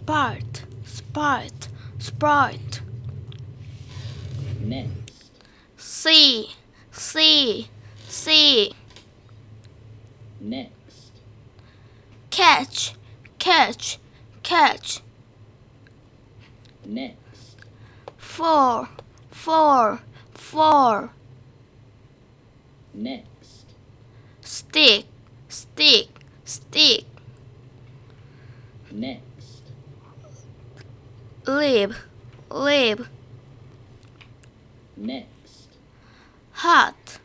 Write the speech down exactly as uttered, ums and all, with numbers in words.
Sprite, Sprite, Sprite. Next. C, C, C. Next. Catch, catch, catch. Next. Four, four, four. Next. Stick, stick, stick. Next. Lip, lip. Next. Hat,